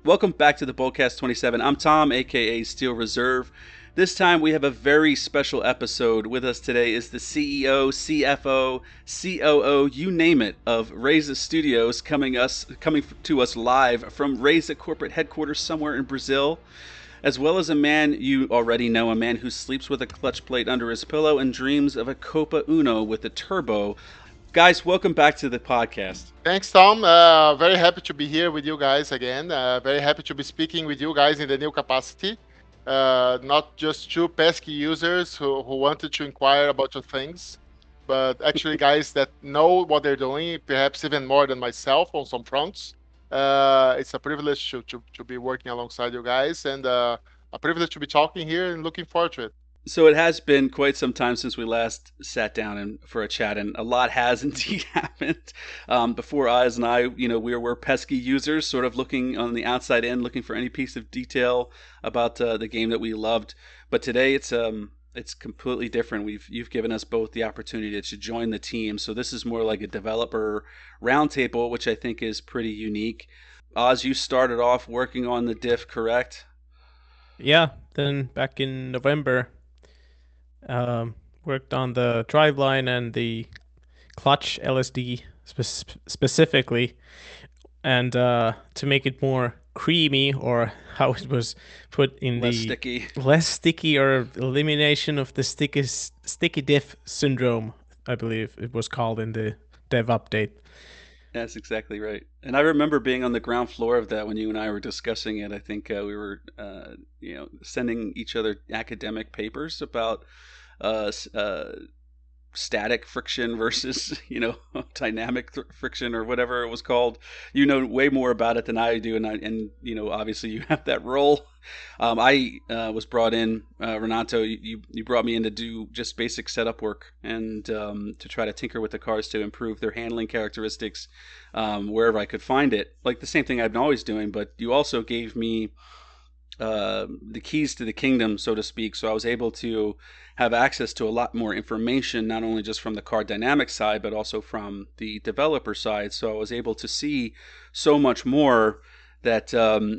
Welcome back to the Bullcast 27. I'm Tom, aka Steel Reserve. This time we have a very special episode. With us today is the CEO, CFO, COO, you name it, of Reza Studios, coming to us live from Reza corporate headquarters somewhere in Brazil, as well as a man you already know, a man who sleeps with a clutch plate under his pillow and dreams of a Copa Uno with a turbo. Guys, welcome back to the podcast. Thanks, Tom. Very happy to be here with you guys again. Very happy to be speaking with you guys in the new capacity. Not just two pesky users who wanted to inquire about your things, but actually guys that know what they're doing, perhaps even more than myself on some fronts. It's a privilege to be working alongside you guys and a privilege to be talking here and looking forward to it. So it has been quite some time since we last sat down for a chat, and a lot has indeed happened. Before Oz and I, we were pesky users, sort of looking on the outside in, looking for any piece of detail about the game that we loved. But today, it's completely different. You've given us both the opportunity to join the team, so this is more like a developer roundtable, which I think is pretty unique. Oz, you started off working on the diff, correct? Yeah, then back in November, worked on the driveline and the clutch LSD specifically, and to make it more creamy, or how it was put in Less the sticky. less sticky, or elimination of the sticky diff syndrome, I believe it was called in the dev update. That's exactly right. And I remember being on the ground floor of that when you and I were discussing it. I think we were, sending each other academic papers about uh, static friction versus dynamic friction or whatever it was called. You know way more about it than I do, and obviously you have that role. I was brought in, Renato. You brought me in to do just basic setup work and to try to tinker with the cars to improve their handling characteristics wherever I could find it. Like the same thing I've been always doing, but you also gave me the keys to the kingdom, so to speak. So I was able to have access to a lot more information, not only just from the car dynamic side, but also from the developer side. So I was able to see so much more that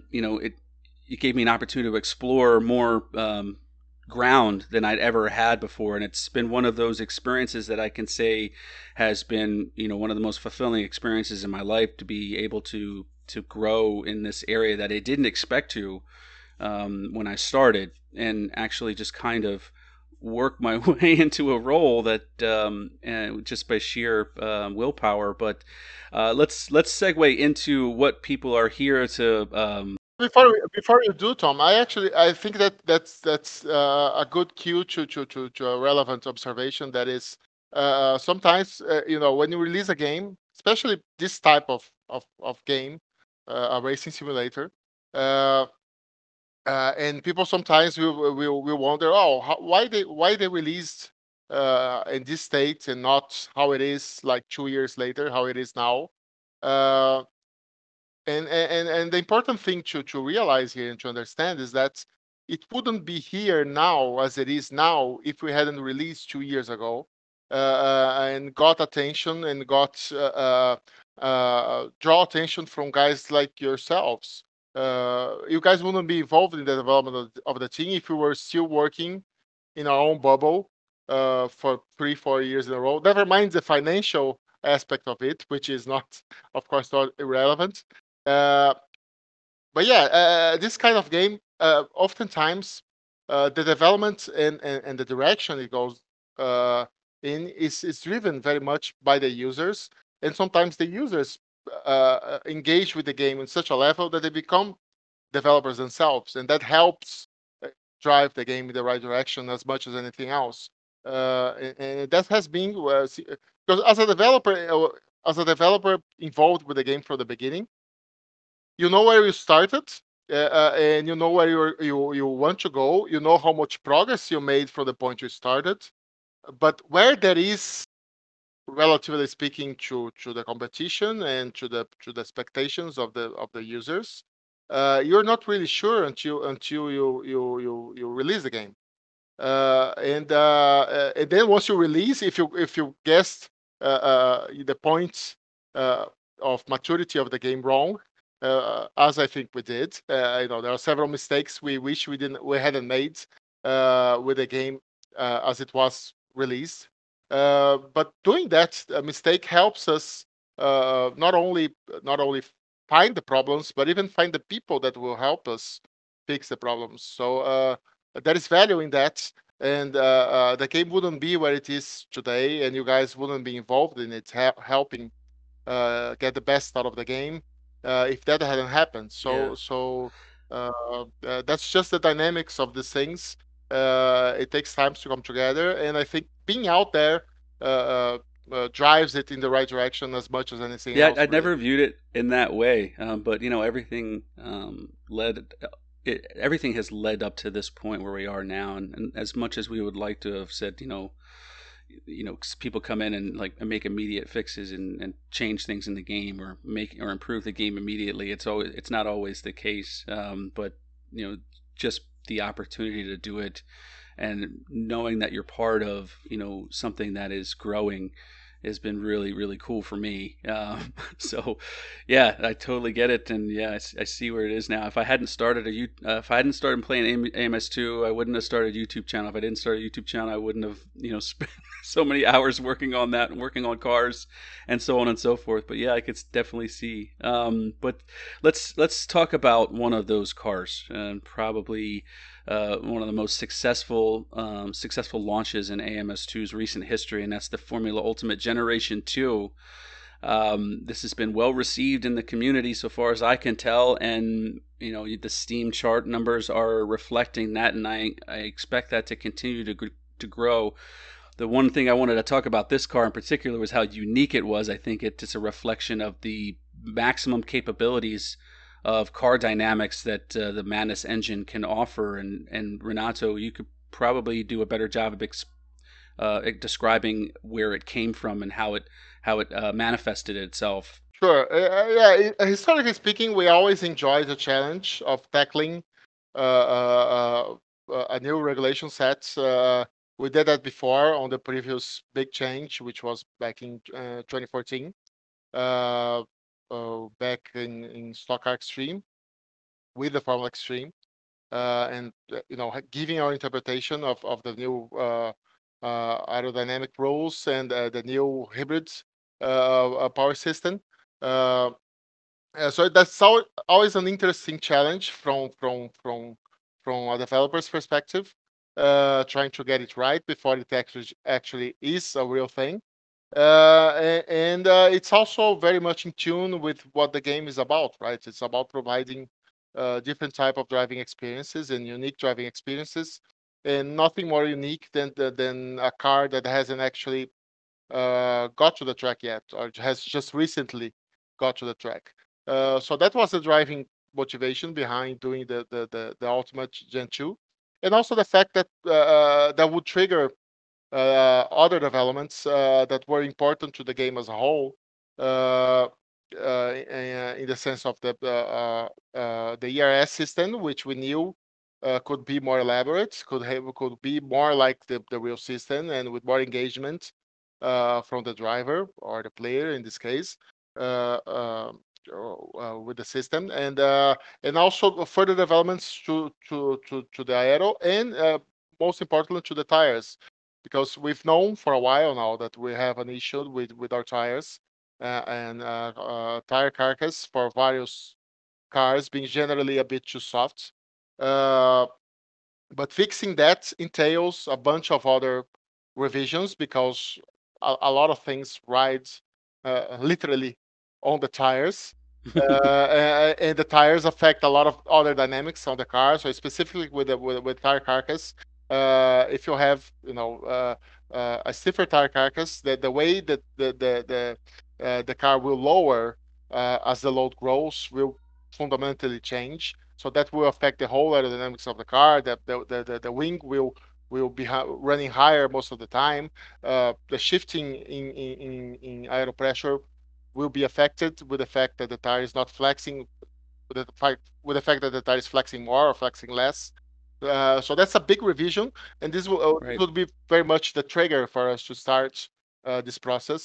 it gave me an opportunity to explore more ground than I'd ever had before, and it's been one of those experiences that I can say has been one of the most fulfilling experiences in my life, to be able to grow in this area that I didn't expect to when I started, and actually just kind of work my way into a role that just by sheer willpower. But let's segue into what people are here to. Before you do, Tom, I think that's a good cue to a relevant observation. That is, sometimes when you release a game, especially this type of game, a racing simulator, uh, and people sometimes will wonder, oh, why they released in this state and not how it is like 2 years later, how it is now. Uh, and the important thing to realize here and to understand is that it wouldn't be here now as it is now if we hadn't released 2 years ago and got attention and got draw attention from guys like yourselves. You guys wouldn't be involved in the development of the team if we were still working in our own bubble for 3-4 years in a row. Never mind the financial aspect of it, which is not, of course, not irrelevant. Uh, but yeah, this kind of game, oftentimes, the development and the direction it goes in is driven very much by the users, and sometimes the users engage with the game in such a level that they become developers themselves, and that helps drive the game in the right direction as much as anything else. And that has been because as a developer involved with the game from the beginning, you know where you started, and you know where you want to go. You know how much progress you made from the point you started, but where there is, relatively speaking, to the competition and to the expectations of the users, you're not really sure until you release the game. And then once you release, if you guessed the points uh, of maturity of the game wrong, as I think we did. There are several mistakes we wish we hadn't made with the game as it was released. But doing that mistake helps us not only find the problems, but even find the people that will help us fix the problems. So there is value in that, and the game wouldn't be where it is today, and you guys wouldn't be involved in it, helping get the best out of the game if that hadn't happened. Yeah. So that's just the dynamics of these things. It takes time to come together, and I think being out there drives it in the right direction as much as anything Yeah, else, I'd really. never viewed it in that way, but everything everything has led up to this point where we are now, and as much as we would like to have said, people come in and like make immediate fixes and change things in the game or make or improve the game immediately. It's not always the case, but just the opportunity to do it and knowing that you're part of something that is growing has been really really cool for me. So yeah, I totally get it, and yeah, I see where it is now. If I hadn't started playing AMS2, I wouldn't have started a YouTube channel. If I didn't start a YouTube channel, I wouldn't have spent so many hours working on that and working on cars and so on and so forth. But yeah, I could definitely see. But let's talk about one of those cars, and probably one of the most successful launches in AMS2's recent history, and that's the Formula Ultimate Generation 2. This has been well received in the community so far as I can tell, and the Steam chart numbers are reflecting that, and I expect that to continue to grow. The one thing I wanted to talk about this car in particular was how unique it was. I think it's a reflection of the maximum capabilities of car dynamics that the Madness engine can offer. And Renato, you could probably do a better job of describing where it came from and how it manifested itself. Sure. Yeah. Historically speaking, we always enjoy the challenge of tackling a new regulation set. We did that before on the previous big change, which was back in 2014, back in Stock Car Extreme with the Formula Extreme, and giving our interpretation of the new aerodynamic rules and the new hybrid power system. Uh, so that's always an interesting challenge from a developer's perspective, trying to get it right before it actually is a real thing. And it's also very much in tune with what the game is about, right? It's about providing different type of driving experiences and unique driving experiences, and nothing more unique than a car that hasn't actually got to the track yet, or has just recently got to the track. So that was the driving motivation behind doing the Ultimate Gen 2, and also the fact that that would trigger other developments that were important to the game as a whole, in the sense of the ERS system, which we knew could be more elaborate, could be more like the real system, and with more engagement from the driver or the player in this case. With the system, and also further developments to the aero, and most importantly to the tires, because we've known for a while now that we have an issue with our tires, and tire carcass for various cars being generally a bit too soft. Uh, but fixing that entails a bunch of other revisions, because a lot of things ride literally on the tires. And the tires affect a lot of other dynamics on the car. So specifically with tire carcass, if you have a stiffer tire carcass, the way that the car will lower as the load grows will fundamentally change. So that will affect the whole aerodynamics of the car. The wing will be running higher most of the time. The shifting in aero pressure will be affected with the fact that the tire is not flexing, with the fact that the tire is flexing more or flexing less. So that's a big revision, and this Right. will be very much the trigger for us to start this process.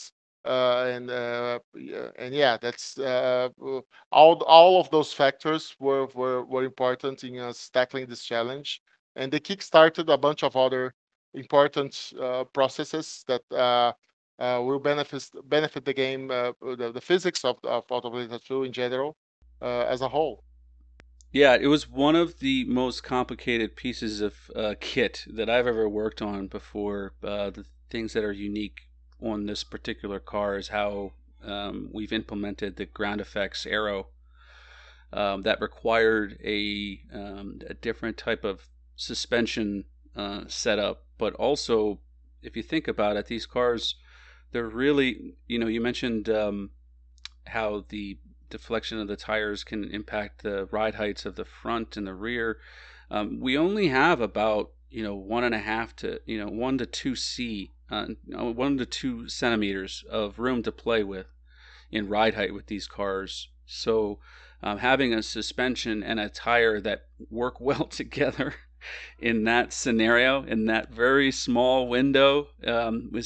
Yeah, that's all of those factors were important in us tackling this challenge, and they kickstarted a bunch of other important processes that will benefit the game, the physics of AutoBlade 2 in general, as a whole. Yeah, it was one of the most complicated pieces of kit that I've ever worked on before. The things that are unique on this particular car is how we've implemented the ground effects arrow that required a different type of suspension setup. But also, if you think about it, these cars, they're really, you mentioned how the deflection of the tires can impact the ride heights of the front and the rear. We only have about 1.5 to 1 to 2 1 to 2 centimeters of room to play with in ride height with these cars. So having a suspension and a tire that work well together in that scenario, in that very small window, was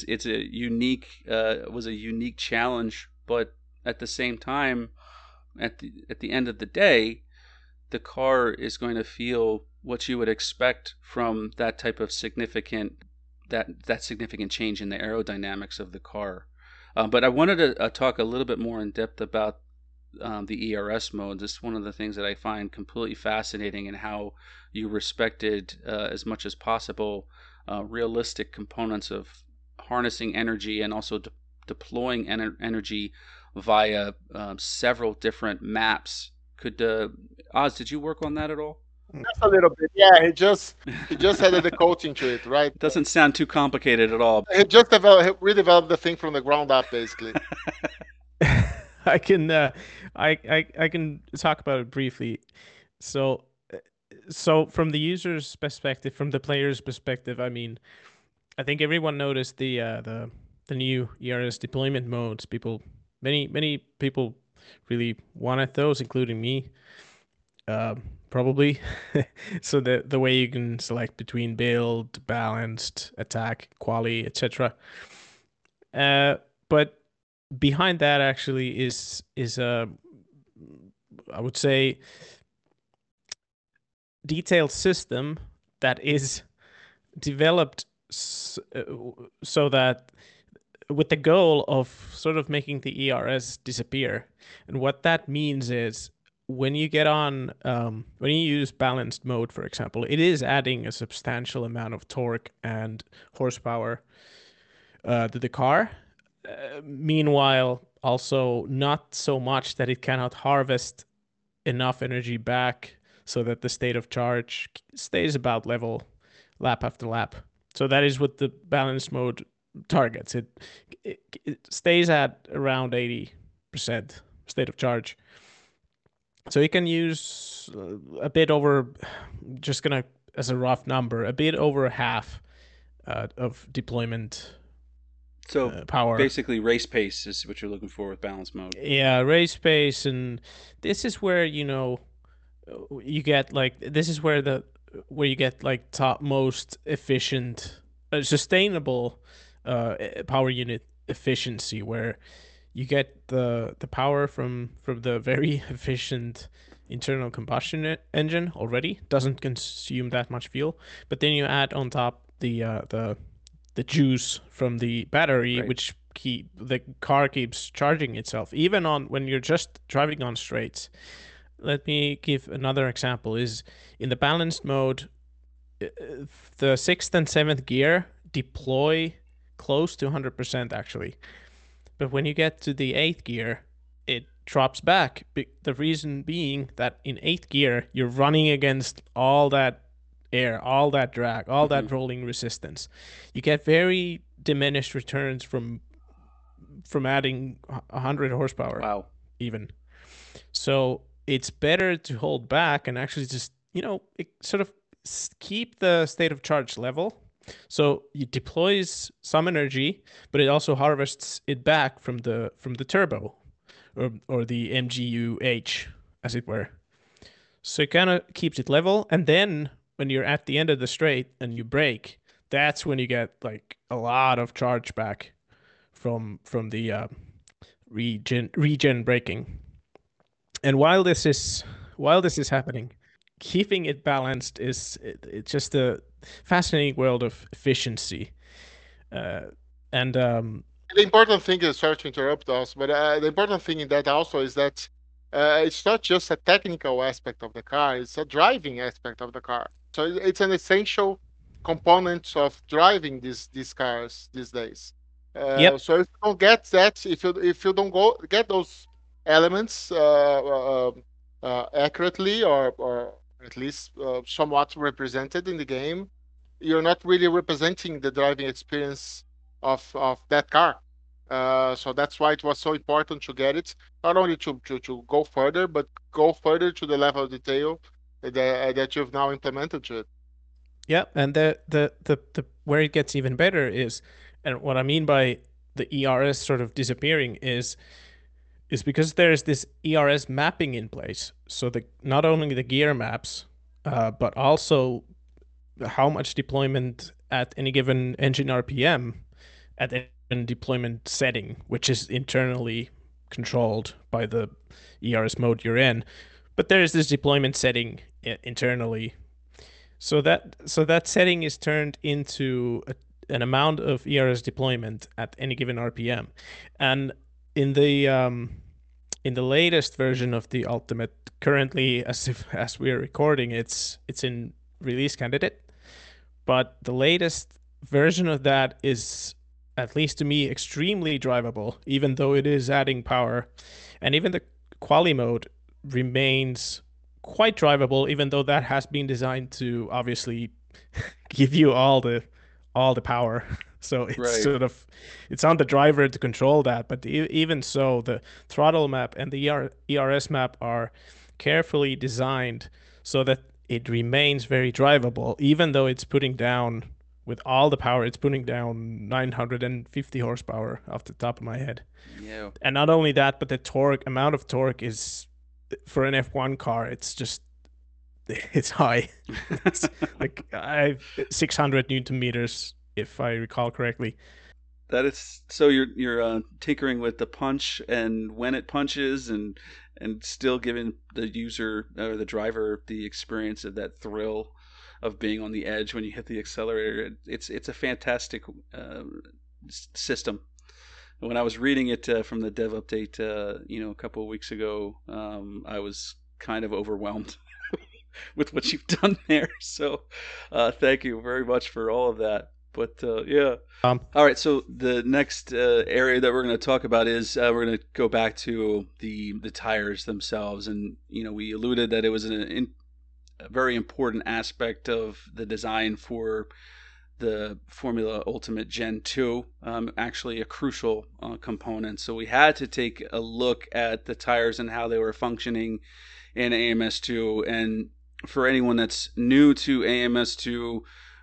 a unique challenge. But at the same time, at the end of the day, the car is going to feel what you would expect from that type of significant change in the aerodynamics of the car. But I wanted to talk a little bit more in depth about the ERS mode. This is one of the things that I find completely fascinating in how you respected as much as possible realistic components of harnessing energy and also deploying energy via several different maps. Could Oz, did you work on that at all? Just a little bit. Yeah, he just added the coating to it, right? It doesn't sound too complicated at all. He redeveloped the thing from the ground up, basically. I can I can talk about it briefly. So from the user's perspective, from the player's perspective, I mean, I think everyone noticed the new ERS deployment modes. Many people really wanted those, including me. Probably. So the way you can select between build, balanced, attack, quality, etc. But behind that actually is I would say detailed system that is developed so that with the goal of sort of making the ERS disappear. And what that means is when you get on, when you use balanced mode, for example, it is adding a substantial amount of torque and horsepower to the car. Meanwhile, also not so much that it cannot harvest enough energy back so that the state of charge stays about level lap after lap. So that is what the balanced mode targets. It stays at around 80% state of charge. So you can use a bit over, just gonna as a rough number, a bit over half of deployment. So power. Basically, race pace is what you're looking for with balance mode. Yeah, race pace, and this is where you get like this is where you get like top most efficient, sustainable power unit efficiency, where you get the power from the very efficient internal combustion engine already. Doesn't consume that much fuel, but then you add on top the juice from the battery, right, which the car keeps charging itself even on when you're just driving on straights. Let me give another example. Is in the balanced mode, the 6th and 7th gear deploy close to 100% actually, but when you get to the 8th gear, it drops back. The reason being that in 8th gear you're running against all that air, all that drag, all that rolling resistance. You get very diminished returns from adding 100 horsepower. Wow. Even. So it's better to hold back and actually just, sort of keep the state of charge level. So it deploys some energy, but it also harvests it back from the turbo or the MGU-H, as it were. So it kind of keeps it level, and then when you're at the end of the straight and you brake, that's when you get like a lot of charge back from the regen braking. And while this is happening, keeping it balanced it's just a fascinating world of efficiency. And The important thing is, sorry to interrupt us, but the important thing in that also is that it's not just a technical aspect of the car; it's a driving aspect of the car. So it's an essential component of driving these cars these days. Yep. So if you don't get that, if you don't go get those elements accurately or at least somewhat represented in the game, you're not really representing the driving experience of that car. So that's why it was so important to get it, not only to go further, but go further to the level of detail that you've now implemented to it. Yeah, and the where it gets even better is, and what I mean by the ERS sort of disappearing is because there's this ERS mapping in place. So the not only the gear maps, but also how much deployment at any given engine RPM at any deployment setting, which is internally controlled by the ERS mode you're in. But there is this deployment setting internally. So that setting is turned into an amount of ERS deployment at any given RPM, and in the latest version of the Ultimate, currently as we're recording, it's in release candidate, but the latest version of that is, at least to me, extremely drivable, even though it is adding power, and even the quali mode remains quite drivable, even though that has been designed to obviously give you all the power. So it's Right. sort of it's on the driver to control that. But even so, the throttle map and the ERS map are carefully designed so that it remains very drivable, even though it's putting down, with all the power, it's putting down 950 horsepower off the top of my head. Yeah. And not only that, but the amount of torque is, for an F1 car, it's high. It's like 600 Newton meters, if I recall correctly. That is so you're tinkering with the punch and when it punches and still giving the user or the driver the experience of that thrill of being on the edge when you hit the accelerator. It's a fantastic system. When I was reading it from the dev update, a couple of weeks ago, I was kind of overwhelmed with what you've done there. So, thank you very much for all of that. But yeah. All right. So the next area that we're going to talk about is we're going to go back to the tires themselves, and we alluded that it was a very important aspect of the design for the Formula Ultimate Gen 2, actually a crucial component. So we had to take a look at the tires and how they were functioning in AMS2. And for anyone that's new to AMS2,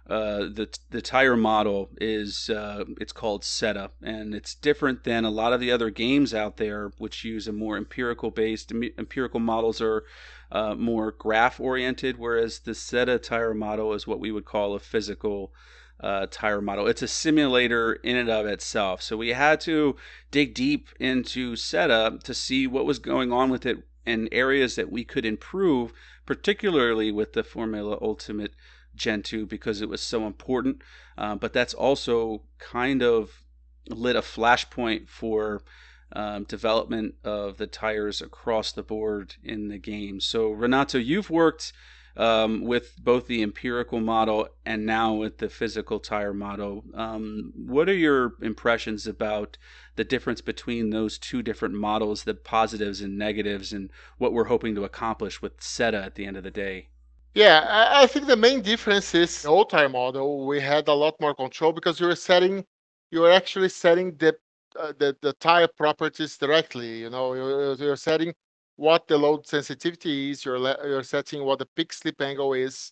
the tire model is it's called SETA, and it's different than a lot of the other games out there, which use a more empirical models are more graph oriented, whereas the SETA tire model is what we would call a physical tire model. It's a simulator in and of itself. So we had to dig deep into SETA to see what was going on with it and areas that we could improve, particularly with the Formula Ultimate Gen 2, because it was so important. But that's also kind of lit a flashpoint for development of the tires across the board in the game. So Renato, you've worked with both the empirical model and now with the physical tire model. What are your impressions about the difference between those two different models, the positives and negatives, and what we're hoping to accomplish with SETA at the end of the day? Yeah, I think the main difference is the old tire model. We had a lot more control because you were actually setting the tire properties directly. You're setting what the load sensitivity is. You're setting what the peak slip angle is.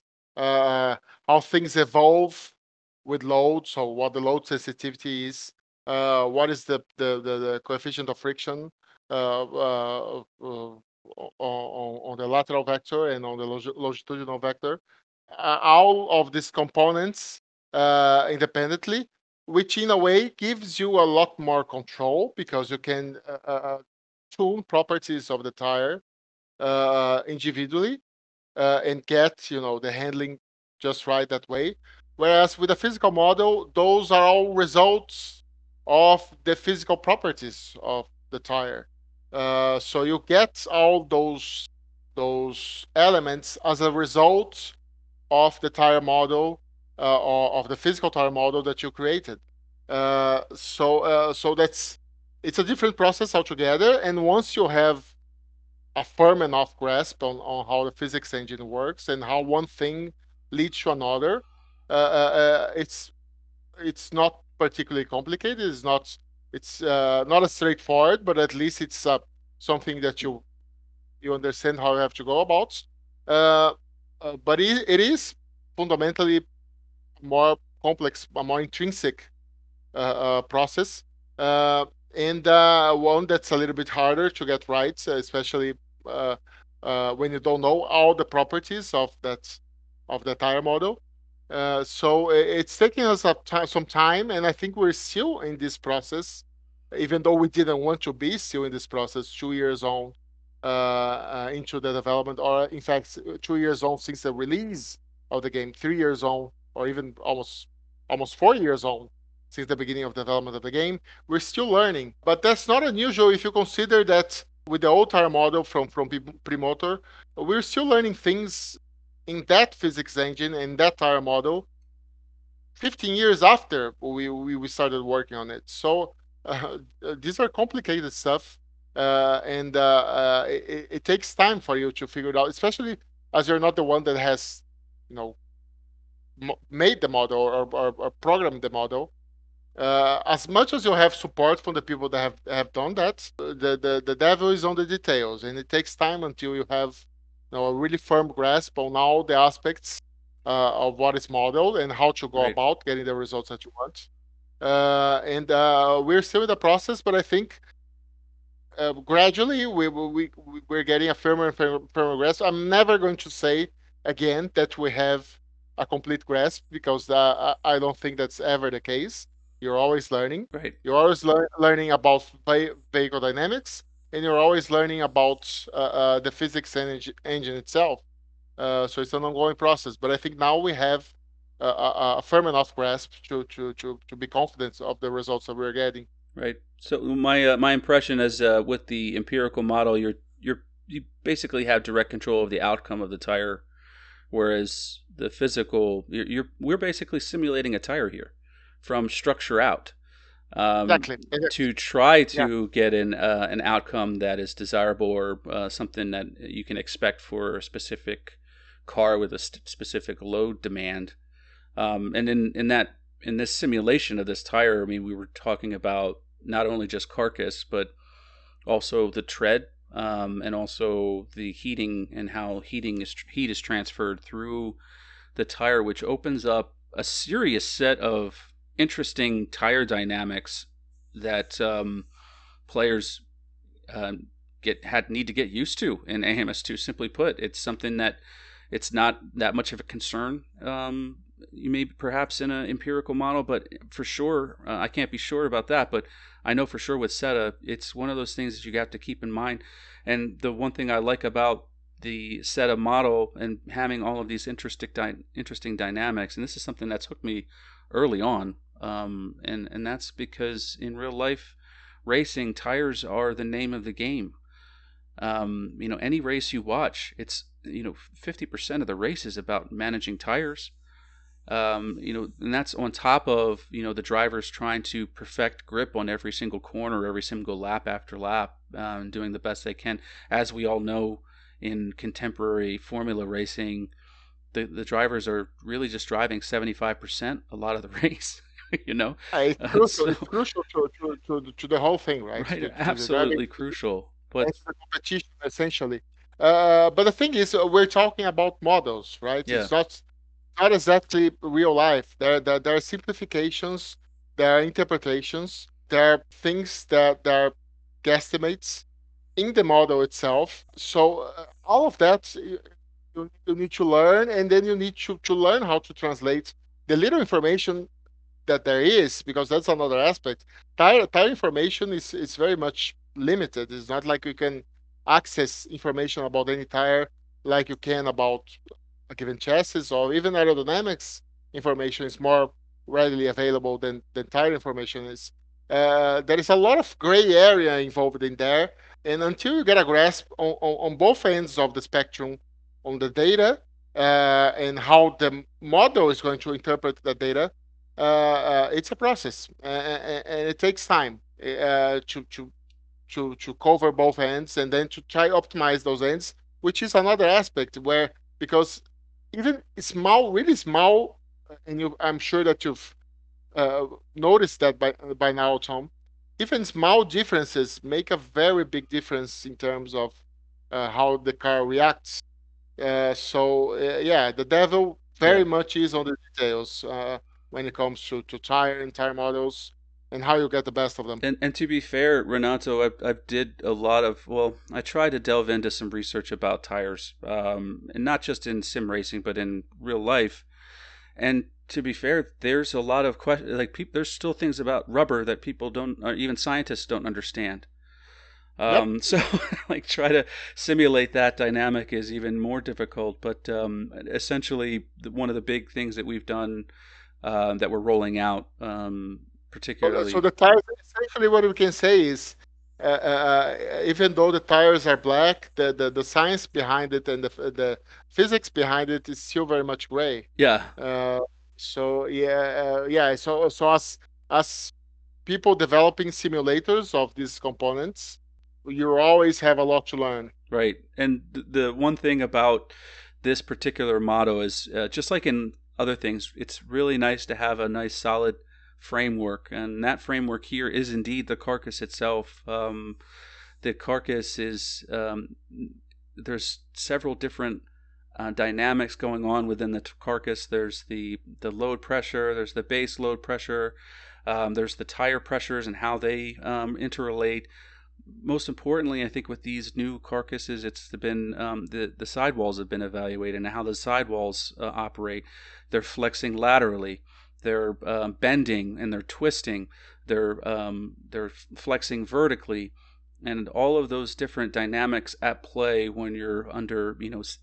How things evolve with load. So what the load sensitivity is. What is the coefficient of friction. On the lateral vector and on the longitudinal vector. All of these components independently which in a way gives you a lot more control because you can tune properties of the tire individually and get the handling just right that way. Whereas with a physical model, those are all results of the physical properties of the tire. So you get all those elements as a result of the tire model or of the physical tire model that you created. So that's it's a different process altogether. And once you have a firm enough grasp on how the physics engine works and how one thing leads to another, it's not particularly complicated. It's not as straightforward, but at least it's something that you understand how you have to go about. Uh, but it is fundamentally more complex, a more intrinsic process, uh, and one that's a little bit harder to get right, especially uh, when you don't know all the properties of the tire model. So it's taking us some time, and I think we're still in this process, even though we didn't want to be still in this process 2 years on into the development, or in fact 2 years on since the release of the game, 3 years on, or even almost 4 years on since the beginning of development of the game. We're still learning, but that's not unusual if you consider that with the old tire model from Premotor, we're still learning things in that physics engine and that tire model 15 years after we started working on it. So these are complicated stuff, and it takes time for you to figure it out, especially as you're not the one that has, you know, made the model or programmed the model. As much as you have support from the people that have done that, the devil is on the details, and it takes time until you have a really firm grasp on all the aspects of what is modeled and how to go Right. about getting the results that you want. And we're still in the process, but I think gradually we're getting a firmer and firmer grasp. I'm never going to say again that we have a complete grasp because I don't think that's ever the case. You're always learning. Right. You're always learning about vehicle dynamics, and you're always learning about the physics engine itself. So it's an ongoing process. But I think now we have a firm enough grasp to be confident of the results that we're getting. Right. So my impression is with the empirical model, you basically have direct control of the outcome of the tire, whereas the physical, we're basically simulating a tire here from structure out. Exactly. To try Yeah. to get an outcome that is desirable or something that you can expect for a specific car with a specific load demand. And in this simulation of this tire, I mean, we were talking about not only just carcass, but also the tread, and also the heating and how heat is transferred through the tire, which opens up a serious set of interesting tire dynamics that players need to get used to in AMS2. Simply put, it's something that it's not that much of a concern. You may perhaps in an empirical model, but for sure, I can't be sure about that. But I know for sure with SETA, it's one of those things that you have to keep in mind. And the one thing I like about the SETA model and having all of these interesting dynamics, and this is something that's hooked me early on, and that's because in real life racing, tires are the name of the game. Any race you watch, it's 50% of the race is about managing tires. And that's on top of the drivers trying to perfect grip on every single corner, every single lap after lap, and doing the best they can. As we all know, in contemporary formula racing, the drivers are really just driving 75% a lot of the race. It's crucial. It's crucial to the whole thing, right? Right, To the absolutely driving, crucial. But it's the competition essentially. But the thing is, we're talking about models, right? yeah, It's not exactly real life. There are simplifications, there are interpretations, there are things that are guesstimates in the model itself. So all of that you need to learn, and then you need to learn how to translate the little information that there is, because that's another aspect. Tire information is very much limited. It's not like you can access information about any tire like you can about a given chassis, or even aerodynamics information is more readily available than tire information is. There is a lot of gray area involved in there, and until you get a grasp on both ends of the spectrum, on the data and how the model is going to interpret the data, it's a process, and it takes time to cover both ends and then to try optimize those ends, which is another aspect where, because even small, really small, and I'm sure that you've noticed that by now, Tom. Even small differences make a very big difference in terms of how the car reacts. Yeah, the devil Yeah. very much is on the details when it comes to tire and tire models and how you get the best of them. And to be fair, Renato, I did a lot of, well, I tried to delve into some research about tires, and not just in sim racing, but in real life. And to be fair, there's a lot of questions. Like people, there's still things about rubber that people don't, or even scientists don't understand. Yep. So like try to simulate that dynamic is even more difficult. But essentially, one of the big things that we've done that we're rolling out, So particularly, the tires, essentially, what we can say is, even though the tires are black, the science behind it and the physics behind it is still very much gray. yeah, Uh, yeah. So as people developing simulators of these components, you always have a lot to learn. right. And the one thing about this particular motto is just like in other things, it's really nice to have a nice solid framework, and that framework here is indeed the carcass itself. The carcass is there's several different dynamics going on within the carcass. There's the load pressure, there's the base load pressure, there's the tire pressures and how they interrelate. Most importantly, I think with these new carcasses, it's been the sidewalls have been evaluated and how the sidewalls operate. They're flexing laterally, they're bending and they're twisting, they're flexing vertically, and all of those different dynamics at play when you're under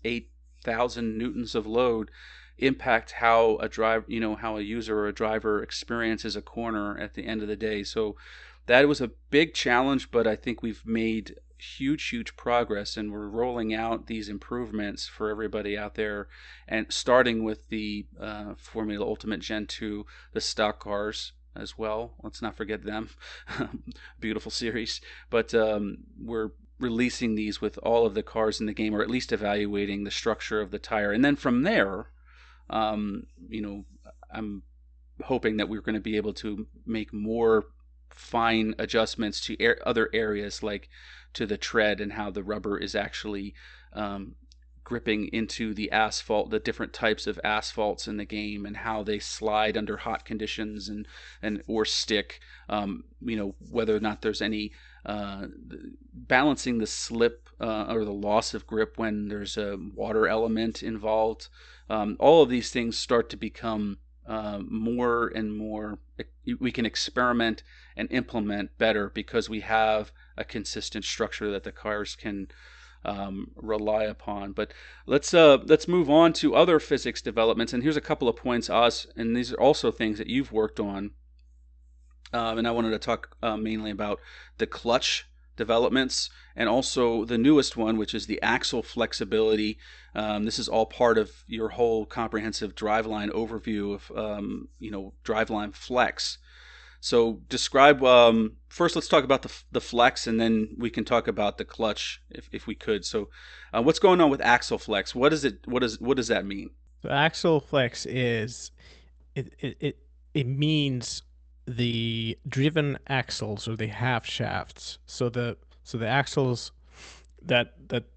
8,000 newtons of load impact how a drive how a user or a driver experiences a corner at the end of the day. So that was a big challenge, but I think we've made huge progress, and we're rolling out these improvements for everybody out there, and starting with the Formula Ultimate Gen 2, the stock cars as well. Let's not forget them. Beautiful series. But we're releasing these with all of the cars in the game, or at least evaluating the structure of the tire. And then from there, um, you know, I'm hoping that we're going to be able to make more fine adjustments to other areas, like to the tread and how the rubber is actually um, gripping into the asphalt, the different types of asphalts in the game, and how they slide under hot conditions and or stick. Whether or not there's any uh, balancing the slip or the loss of grip when there's a water element involved. All of these things start to become more and more. We can experiment and implement better because we have a consistent structure that the cars can rely upon. But let's move on to other physics developments. And here's a couple of points, Oz, and these are also things that you've worked on. And I wanted to talk mainly about the clutch developments and also the newest one, which is the axle flexibility. This is all part of your whole comprehensive driveline overview of driveline flex. So describe first. Let's talk about the flex, and then we can talk about the clutch if we could. So, what's going on with axle flex? What is it? What does that mean? So axle flex is it means the driven axles or the half shafts. So the axles that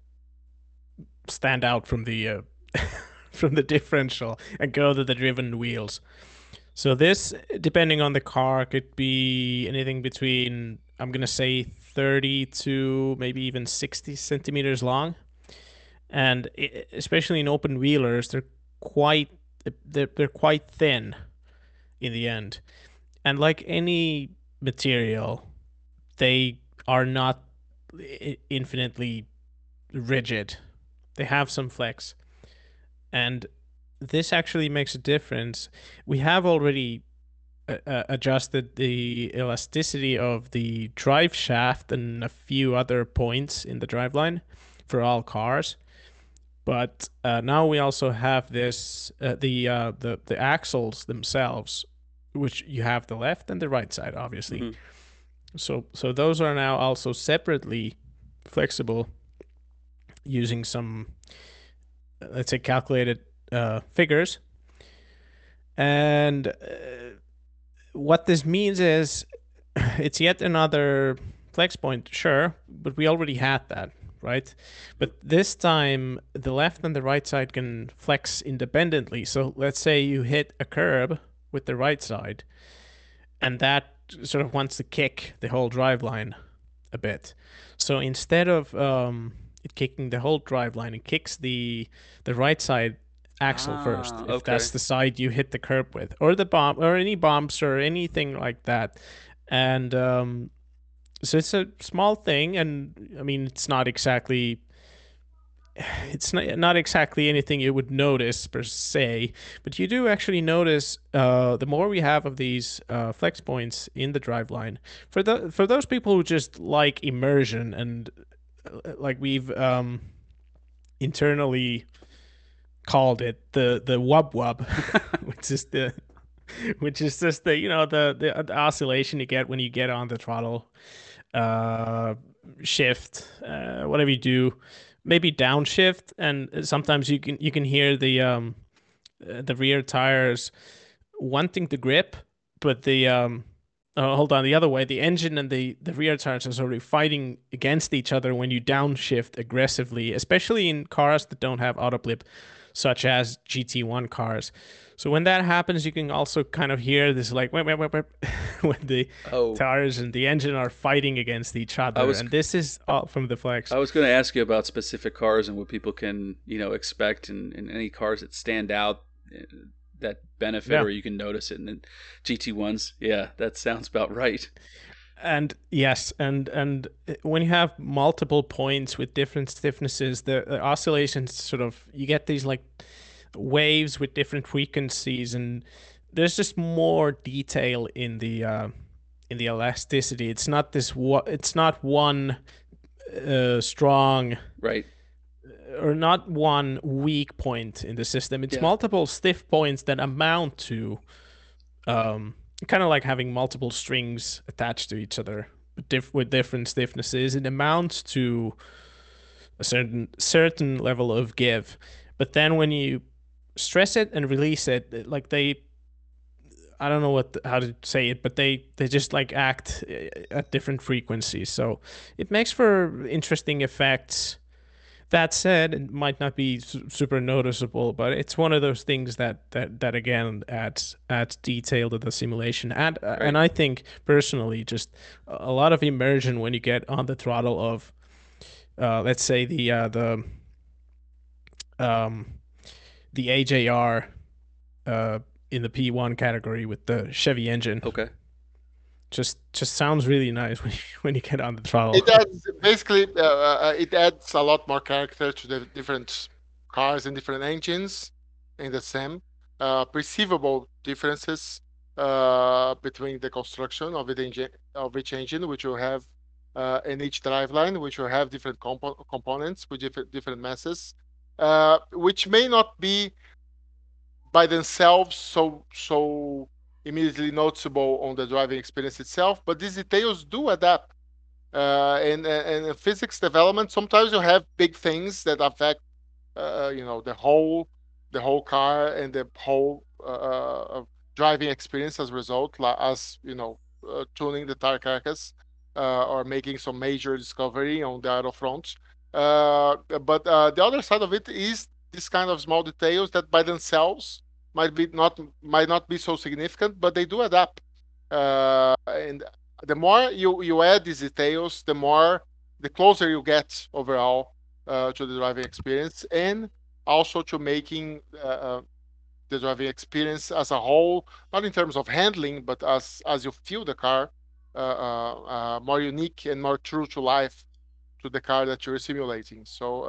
stand out from the from the differential and go to the driven wheels. So this, depending on the car, could be anything between, I'm gonna say, 30 to maybe even 60 centimeters long, and especially in open wheelers, they're quite thin. in the end. And like any material, they are not infinitely rigid. They have some flex. And this actually makes a difference. We have already adjusted the elasticity of the drive shaft and a few other points in the driveline for all cars. But now we also have this the axles themselves, which you have the left and the right side, obviously. So those are now also separately flexible using some, let's say, calculated figures. And what this means is it's yet another flex point, sure, but we already had that, right? But this time the left and the right side can flex independently. So let's say you hit a curb with the right side, and that sort of wants to kick the whole driveline a bit. So instead of it kicking the whole driveline, it kicks the right side axle first, if okay. that's the side you hit the curb with, or the bomb, or any bumps, or anything like that. And so it's a small thing, and I mean it's not exactly anything you would notice per se, but you do actually notice the more we have of these flex points in the driveline. For those people who just like immersion, and like we've internally called it the wub wub, which is just the the oscillation you get when you get on the throttle, shift, whatever you do, maybe downshift, and sometimes you can hear the rear tires wanting to grip, but the hold on, the other way, the engine and the rear tires are sort of fighting against each other when you downshift aggressively, especially in cars that don't have auto blip, such as GT1 cars. So when that happens, you can also kind of hear this like when the tires and the engine are fighting against each other, and this is all from the flex. I was going to ask you about specific cars and what people can expect in any cars that stand out, that benefit, or you can notice it in GT1s. Yeah, that sounds about right. And yes, and when you have multiple points with different stiffnesses, the oscillations sort of, you get these like waves with different frequencies, and there's just more detail in the elasticity. It's not one strong, right, or not one weak point in the system. It's multiple stiff points that amount to kind of like having multiple strings attached to each other with different stiffnesses. It amounts to a certain level of give. But then when you stress it and release it, like I don't know how to say it, but they just like act at different frequencies. So it makes for interesting effects. That said, it might not be super noticeable, but it's one of those things that again adds detail to the simulation. And and I think personally, just a lot of immersion when you get on the throttle of, let's say the AJR in the P1 category with the Chevy engine. Okay. Just sounds really nice when you get on the throttle. It adds basically it adds a lot more character to the different cars and different engines in the same perceivable differences between the construction of each engine, which will have in each driveline, which will have different components with different masses, which may not be by themselves so immediately noticeable on the driving experience itself, but these details do adapt. In physics development, sometimes you have big things that affect, the whole car and the whole driving experience as a result, as tuning the tire carcass or making some major discovery on the auto front. But the other side of it is this kind of small details that by themselves might not be so significant, but they do adapt. And the more you add these details, the closer you get overall to the driving experience, and also to making the driving experience as a whole, not in terms of handling, but as you feel the car, more unique and more true to life to the car that you're simulating. So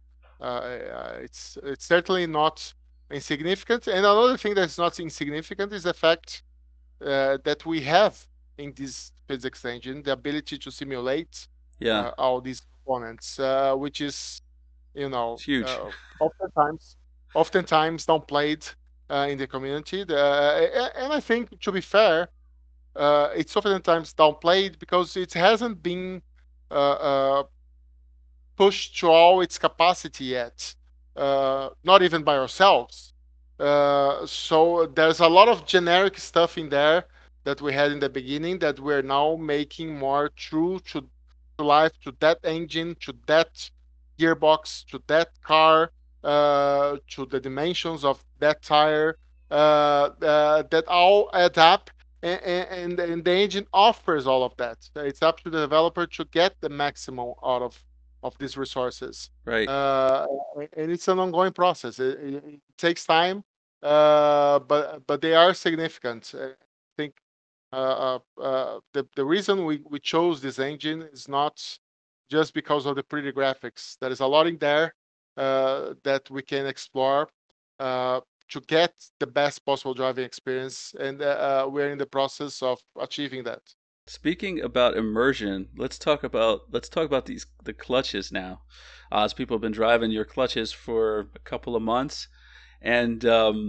it's certainly not insignificant. And another thing that's not insignificant is the fact that we have in this physics engine the ability to simulate Yeah, all these components, which is, it's huge. oftentimes downplayed in the community. And I think, to be fair, it's oftentimes downplayed because it hasn't been uh, pushed to all its capacity yet, not even by ourselves. So there's a lot of generic stuff in there that we had in the beginning that we're now making more true to life, to that engine, to that gearbox, to that car, to the dimensions of that tire, that all add up. And the engine offers all of that. It's up to the developer to get the maximum out of these resources. Right. Uh, and it's an ongoing process. It takes time, but they are significant. I think the reason we chose this engine is not just because of the pretty graphics. There is a lot in there that we can explore to get the best possible driving experience, and we're in the process of achieving that. Speaking about immersion, let's talk about the clutches now. As people have been driving your clutches for a couple of months, and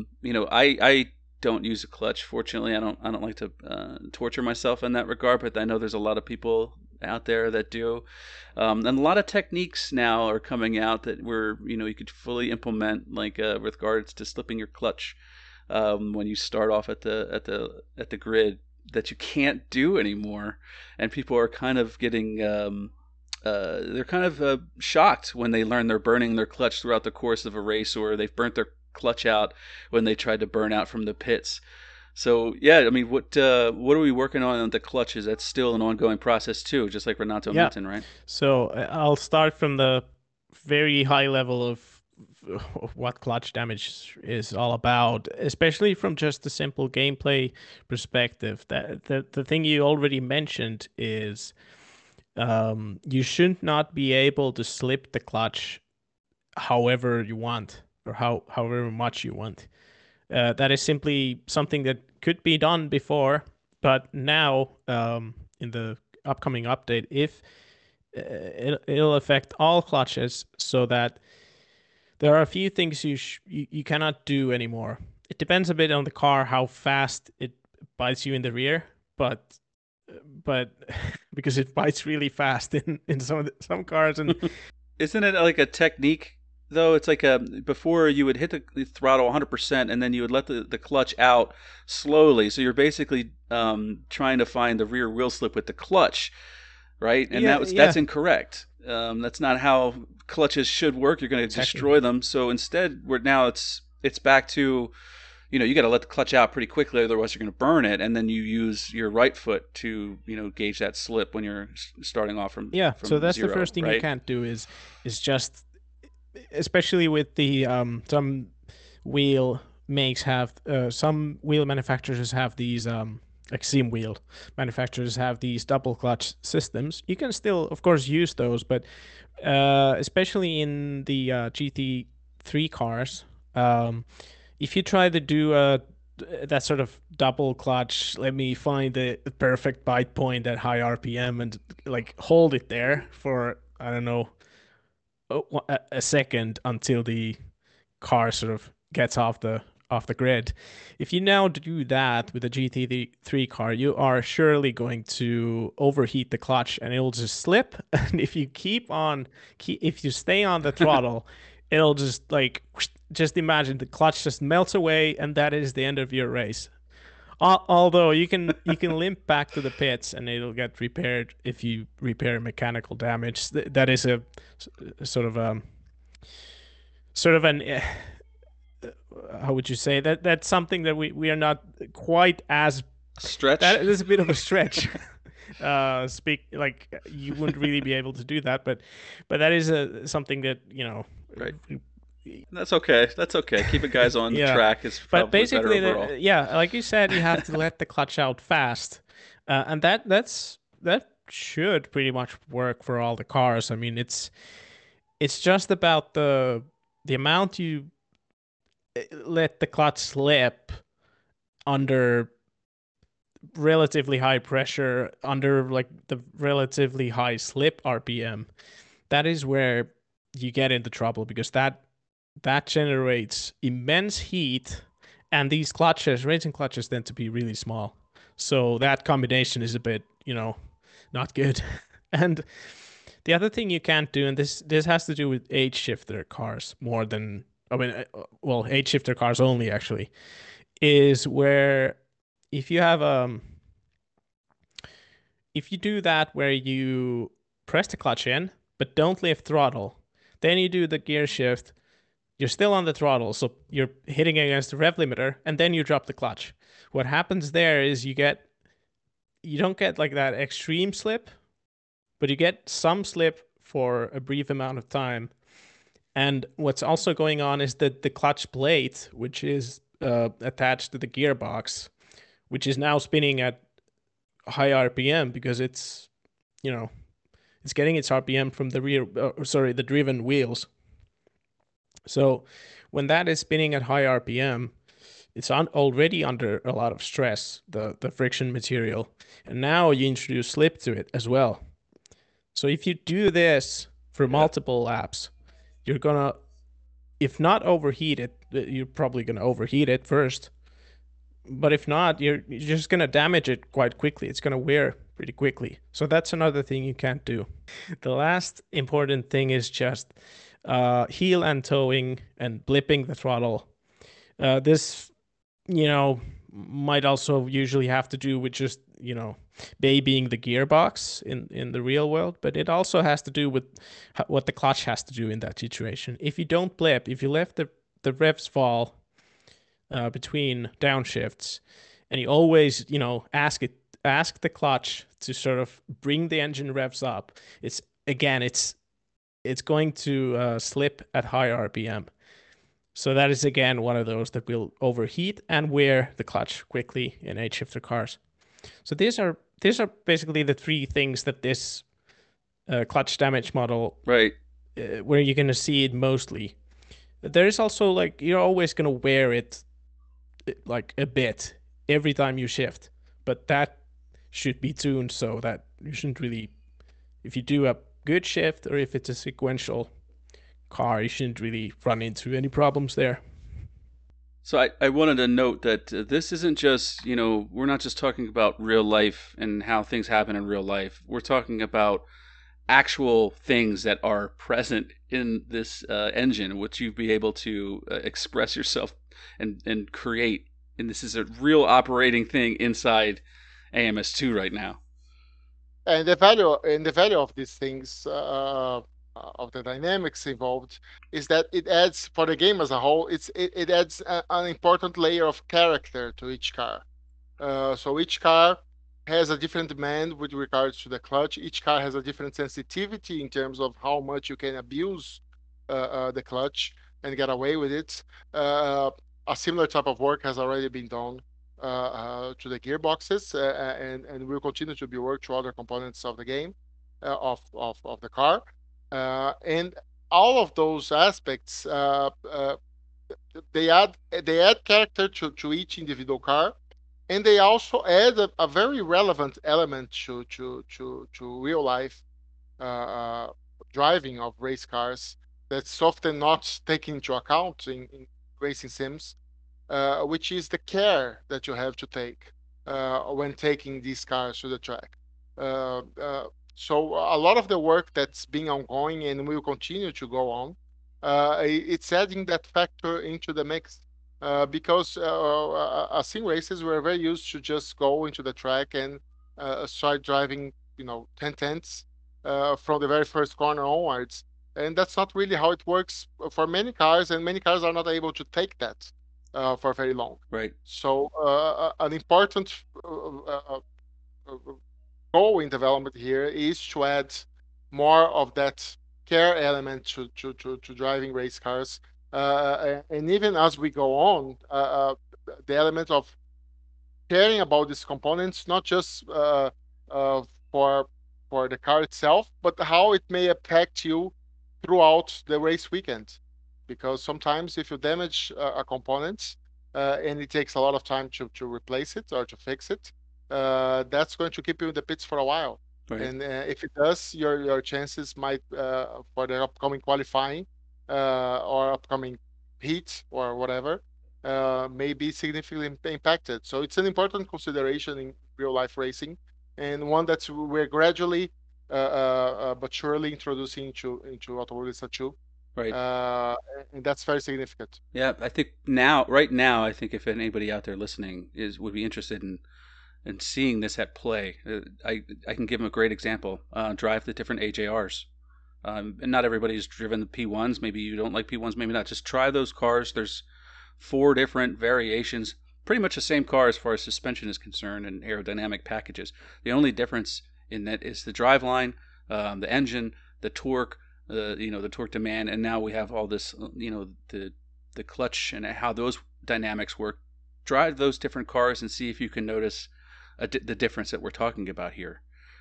I don't use a clutch. Fortunately, I don't like to torture myself in that regard. But I know there's a lot of people out there that do, and a lot of techniques now are coming out that you could fully implement, like with regards to slipping your clutch when you start off at the grid, that you can't do anymore, and people are kind of getting they're kind of shocked when they learn they're burning their clutch throughout the course of a race, or they've burnt their clutch out when they tried to burn out from the pits. So yeah, I mean, what are we working on the clutches? That's still an ongoing process too, just like Renato Yeah. mentioned, right? So I'll start from the very high level of what clutch damage is all about, especially from just the simple gameplay perspective. That the thing you already mentioned is you should not be able to slip the clutch however you want, or however much you want. That is simply something that could be done before, but now in the upcoming update, if it'll affect all clutches, so that there are a few things you cannot do anymore. It depends a bit on the car how fast it bites you in the rear, but because it bites really fast in some cars. And Isn't it like a technique though? It's like before you would hit the throttle 100%, and then you would let the clutch out slowly. So you're basically trying to find the rear wheel slip with the clutch, right? And yeah, that's incorrect. That's not how clutches should work. You're going to exactly. destroy them. So instead, it's back to, you got to let the clutch out pretty quickly, otherwise you're going to burn it, and then you use your right foot to gauge that slip when you're starting off from So that's zero, the first thing right? you can't do is just, especially with the some wheel makes have some wheel manufacturers have these like Sim wheel manufacturers have these double clutch systems. You can still of course use those, but especially in the GT3 cars, if you try to do that sort of double clutch, let me find the perfect bite point at high RPM and like hold it there for, I don't know, a second until the car sort of gets off the grid. If you now do that with a GT3 car, you are surely going to overheat the clutch and it'll just slip. And if you if you stay on the throttle, it'll just like, just imagine the clutch just melts away, and that is the end of your race. Although you can limp back to the pits and it'll get repaired if you repair mechanical damage. That is a sort of an how would you say that? That's something that we are not quite as Stretch. that is a bit of a stretch. Speak like you wouldn't really be able to do that, but that is something that Right. That's okay. That's okay. Keeping guys on Yeah, track is but probably better basically, overall. yeah, like you said, you have to let the clutch out fast, and that should pretty much work for all the cars. I mean, it's just about the amount you let the clutch slip under relatively high pressure, under like the relatively high slip RPM. That is where you get into trouble because that generates immense heat, and these clutches, racing clutches, tend to be really small. So that combination is a bit, not good. And the other thing you can't do, and this has to do with age shifter cars more than, I mean, well, age shifter cars only actually, is where if you have if you do that where you press the clutch in but don't lift throttle, then you do the gear shift. You're still on the throttle, so you're hitting against the rev limiter, and then you drop the clutch. What happens there is you don't get like that extreme slip, but you get some slip for a brief amount of time. And what's also going on is that the clutch plate, which is attached to the gearbox, which is now spinning at high RPM because you know, it's getting its RPM from the driven wheels. So when that is spinning at high RPM, it's already under a lot of stress, the friction material, and now you introduce slip to it as well. So if you do this for multiple laps, you're gonna, if not overheat it, you're probably gonna overheat it first. But if not, you're just gonna damage it quite quickly. It's gonna wear pretty quickly. So that's another thing you can't do. The last important thing is just heel and towing and blipping the throttle. This, might also usually have to do with just, babying the gearbox in the real world, but it also has to do with what the clutch has to do in that situation. If you don't blip, if you let the revs fall between downshifts, and you always, ask the clutch to sort of bring the engine revs up, it's going to slip at high RPM. So that is again one of those that will overheat and wear the clutch quickly in age shifter cars. So these are basically the three things that this clutch damage model, Right. Where you're gonna see it mostly. There is also like you're always gonna wear it like a bit every time you shift, but that should be tuned so that you shouldn't really, if you do a good shift or if it's a sequential car, you shouldn't really run into any problems there. So I wanted to note that this isn't just, we're not just talking about real life and how things happen in real life. We're talking about actual things that are present in this engine, which you'd be able to express yourself and create. And this is a real operating thing inside AMS2 right now. And the value of these things, of the dynamics involved, is that it adds, for the game as a whole, it adds an important layer of character to each car. So each car has a different demand with regards to the clutch. Each car has a different sensitivity in terms of how much you can abuse the clutch and get away with it. A similar type of work has already been done to the gearboxes, and will continue to be worked to other components of the game, of the car, and all of those aspects, they add character to each individual car, and they also add a very relevant element to real life driving of race cars that's often not taken into account in racing sims, which is the care that you have to take when taking these cars to the track. Uh, uh, so a lot of the work that's been ongoing and will continue to go on, it's adding that factor into the mix. Because sim races were very used to just go into the track and start driving, 10 tenths from the very first corner onwards. And that's not really how it works for many cars, and many cars are not able to take that for very long. Right. So an important goal in development here is to add more of that care element to driving race cars, And even as we go on, the element of caring about these components, not just uh, for the car itself, but how it may affect you throughout the race weekend. Because sometimes if you damage a component and it takes a lot of time to replace it or to fix it, that's going to keep you in the pits for a while. Right. And if it does, your chances might for the upcoming qualifying or upcoming heat or whatever may be significantly impacted. So it's an important consideration in real life racing, and one that we're gradually but surely introducing into Automobilista 2. Right. Uh, and that's very significant. Yeah, I think right now, I think if anybody out there listening would be interested in seeing this at play, I can give them a great example. Drive the different AJRs. And not everybody's driven the P1s. Maybe you don't like P1s, maybe not. Just try those cars. There's 4 different variations. Pretty much the same car as far as suspension is concerned and aerodynamic packages. The only difference in that is the driveline, the engine, the torque, the torque demand, and now we have all this, the clutch and how those dynamics work. Drive those different cars and see if you can notice the difference that we're talking about here.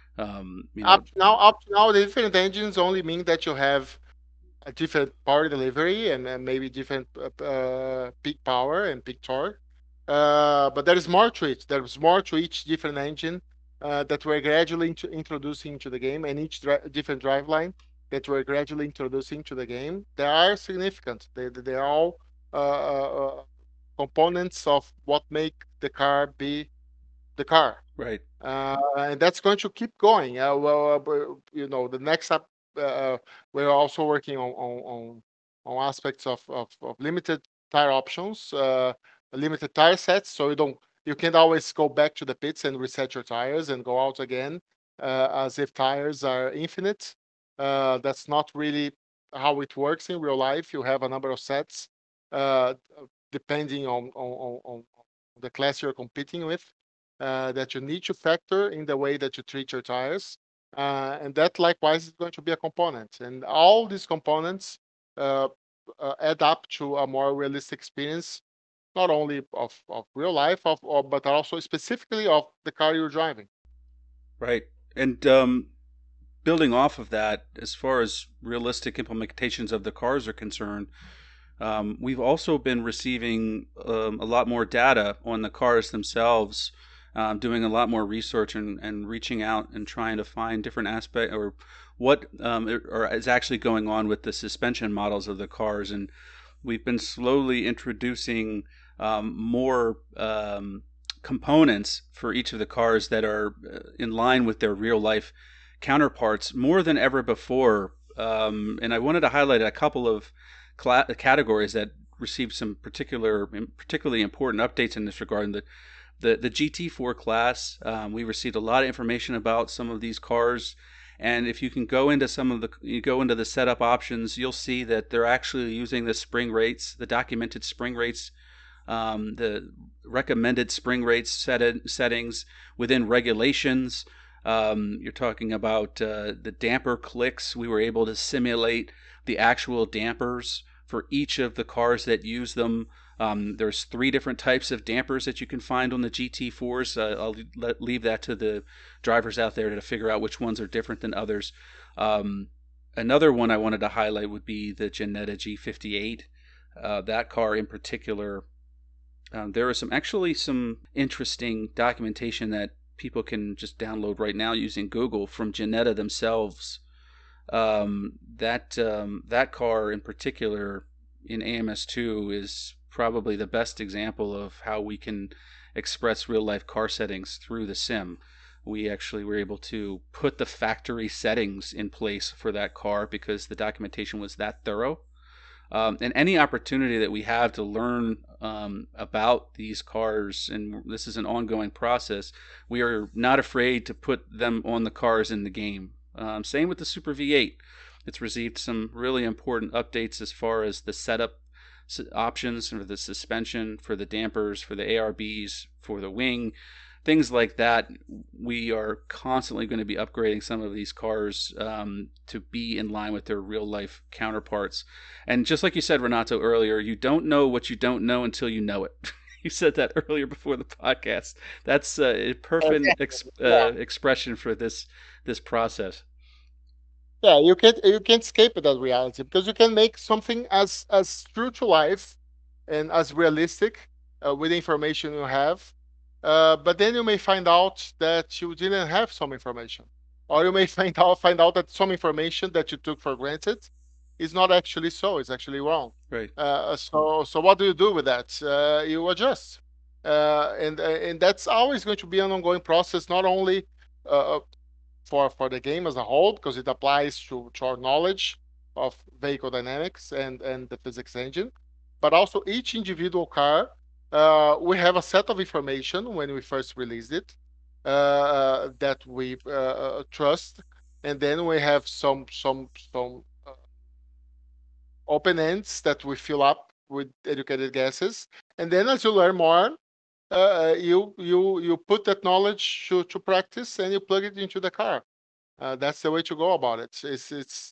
Up to now, the different engines only mean that you have a different power delivery and maybe different peak power and peak torque. But there is more to it. There's more to each different engine that we're gradually introducing to the game, and each different driveline that we're gradually introducing to the game. They are significant. They are all components of what make the car be the car. Right. And that's going to keep going. The next up, we're also working on aspects of limited tire options, limited tire sets, so you can't always go back to the pits and reset your tires and go out again as if tires are infinite. That's not really how it works in real life. You have a number of sets depending on the class you're competing with that you need to factor in the way that you treat your tires. And that likewise is going to be a component. And all these components add up to a more realistic experience, not only of real life, but also specifically of the car you're driving. Right. And building off of that, as far as realistic implementations of the cars are concerned, we've also been receiving a lot more data on the cars themselves, doing a lot more research and reaching out and trying to find different aspects or what is actually going on with the suspension models of the cars. And we've been slowly introducing more components for each of the cars that are in line with their real life counterparts more than ever before. And I wanted to highlight a couple of categories that received some particularly important updates in this regard. The GT4 class, we received a lot of information about some of these cars, and if you can go into the setup options, you'll see that they're actually using the spring rates, the documented spring rates, the recommended spring rates settings within regulations. You're talking about the damper clicks. We were able to simulate the actual dampers for each of the cars that use them. There's 3 different types of dampers that you can find on the GT4s. I'll leave that to the drivers out there to figure out which ones are different than others. Another one I wanted to highlight would be the Ginetta G58. That car in particular, there is some interesting documentation that people can just download right now using Google from Ginetta themselves. That car in particular in AMS2 is probably the best example of how we can express real life car settings through the sim. We actually were able to put the factory settings in place for that car because the documentation was that thorough. And any opportunity that we have to learn about these cars, and this is an ongoing process, we are not afraid to put them on the cars in the game. Same with the Super V8. It's received some really important updates as far as the setup options for the suspension, for the dampers, for the ARBs, for the wing, things like that. we are constantly going to be upgrading some of these cars to be in line with their real life counterparts. And just like you said, Renato, earlier, you don't know what you don't know until you know it. You said that earlier before the podcast. That's a perfect Yeah. expression for this process. Yeah, you can't escape that reality because you can make something as true to life and as realistic with the information you have, but then you may find out that you didn't have some information, or you may find out that some information that you took for granted is not actually so. It's actually wrong. Right. So what do you do with that? You adjust, and that's always going to be an ongoing process, not only uh, for the game as a whole, because it applies to our knowledge of vehicle dynamics and the physics engine, but also each individual car. We have a set of information when we first released it that we trust, and then we have some open ends that we fill up with educated guesses, and then as you learn more, you put that knowledge to practice and you plug it into the car. That's the way to go about it. It's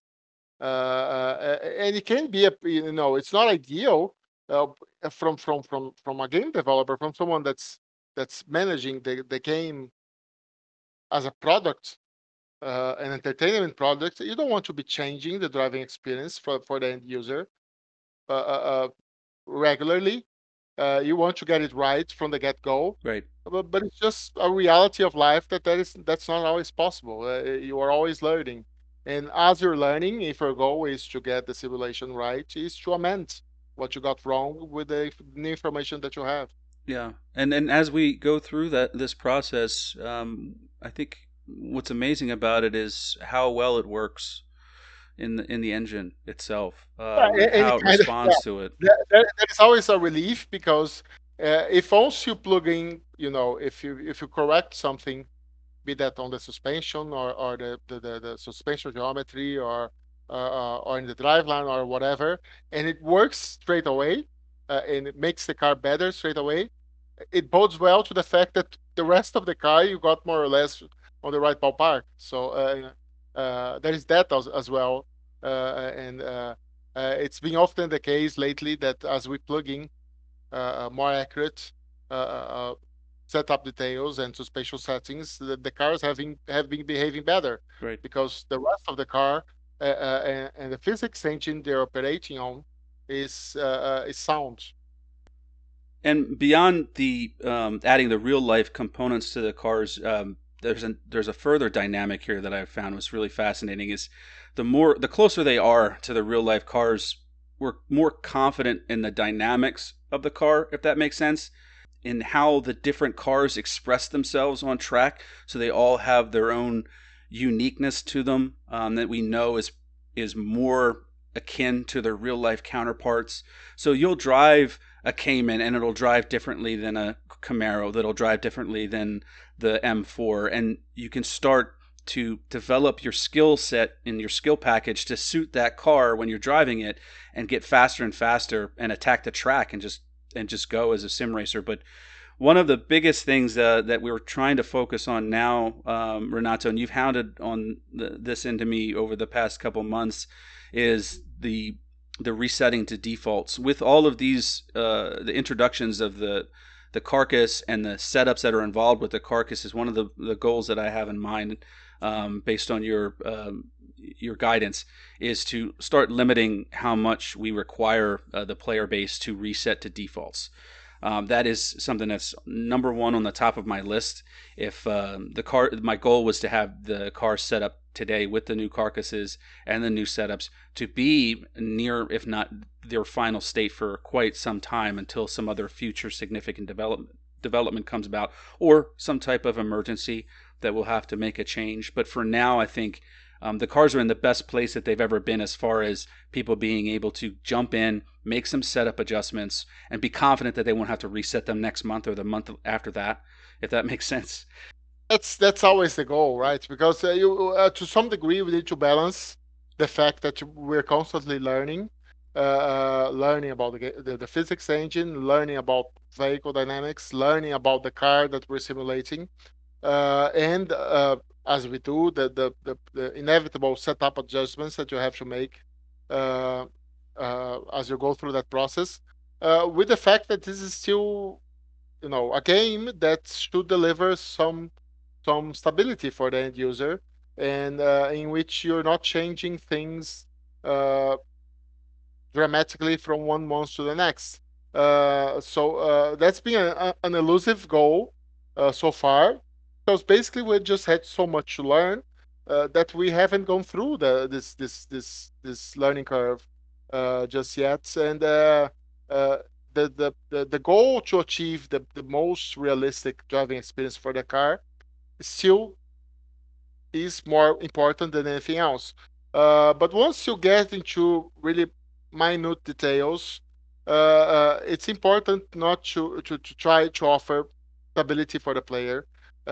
and it can be it's not ideal uh, from a game developer, from someone that's managing the game as a product, an entertainment product. You don't want to be changing the driving experience for the end user uh, uh, uh, regularly. You want to get it right from the get go, Right. but it's just a reality of life that's not always possible. You are always learning, and as you're learning, if your goal is to get the simulation right, is to amend what you got wrong with the new information that you have. Yeah, and as we go through this process, I think what's amazing about it is how well it works in the engine itself, Yeah, and and how it it kind of yeah, responds to it. that is always a relief because if once you plug in, if you correct something, be that on the suspension or the suspension geometry or in the driveline or whatever, and it works straight away, and it makes the car better straight away. It bodes well to the fact that the rest of the car you got more or less on the right ballpark. So there is that as well, and it's been often the case lately that as we plug in more accurate setup details and to spatial settings, the cars have been behaving better Right. because the rest of the car and the physics engine they're operating on is sound. And beyond the adding the real life components to the cars, there's a further dynamic here that I found was really fascinating. Is the closer they are to the real life cars, we're more confident in the dynamics of the car, if that makes sense, in how the different cars express themselves on track. So they all have their own uniqueness to them, that we know is more akin to their real life counterparts. So you'll drive a Cayman and it'll drive differently than a Camaro, that'll drive differently than the M4, and you can start to develop your skill set in your skill package to suit that car when you're driving it, and get faster and faster and attack the track and just go as a sim racer. But one of the biggest things that we're trying to focus on now, Renato, and you've hounded on this into me over the past couple months, is the resetting to defaults. With all of these, the introductions of the carcass and the setups that are involved with the carcass is one of the goals that I have in mind, based on your guidance, is to start limiting how much we require the player base to reset to defaults. That is something that's number one on the top of my list. If my goal was to have the car set up today with the new carcasses and the new setups to be near, if not their final state, for quite some time, until some other future significant development comes about, or some type of emergency that will have to make a change. But for now, I think the cars are in the best place that they've ever been, as far as people being able to jump in, make some setup adjustments, and be confident that they won't have to reset them next month or the month after that, if that makes sense. That's always the goal, right? Because you to some degree we need to balance the fact that we're constantly learning about the physics engine, learning about vehicle dynamics, learning about the car that we're simulating, and as we do, the inevitable setup adjustments that you have to make uh, as you go through that process, with the fact that this is still, a game that should deliver some stability for the end user, and in which you're not changing things uh, dramatically from one month to the next. So that's been an elusive goal so far, because basically we just had so much to learn that we haven't gone through this learning curve just yet. And the goal to achieve the most realistic driving experience for the car still is more important than anything else. But once you get into really minute details, it's important not to try to offer stability for the player,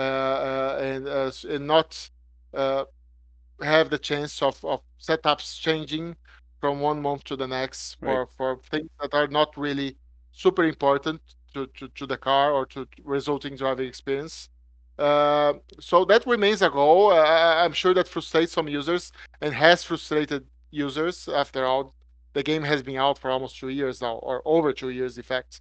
and not uh, have the chance of setups changing from one month to the next Right. for things that are not really super important to the car or to resulting driving experience. So that remains a goal. I'm sure that frustrates some users and has frustrated users. After all, the game has been out for almost 2 years now, or over 2 years, in fact.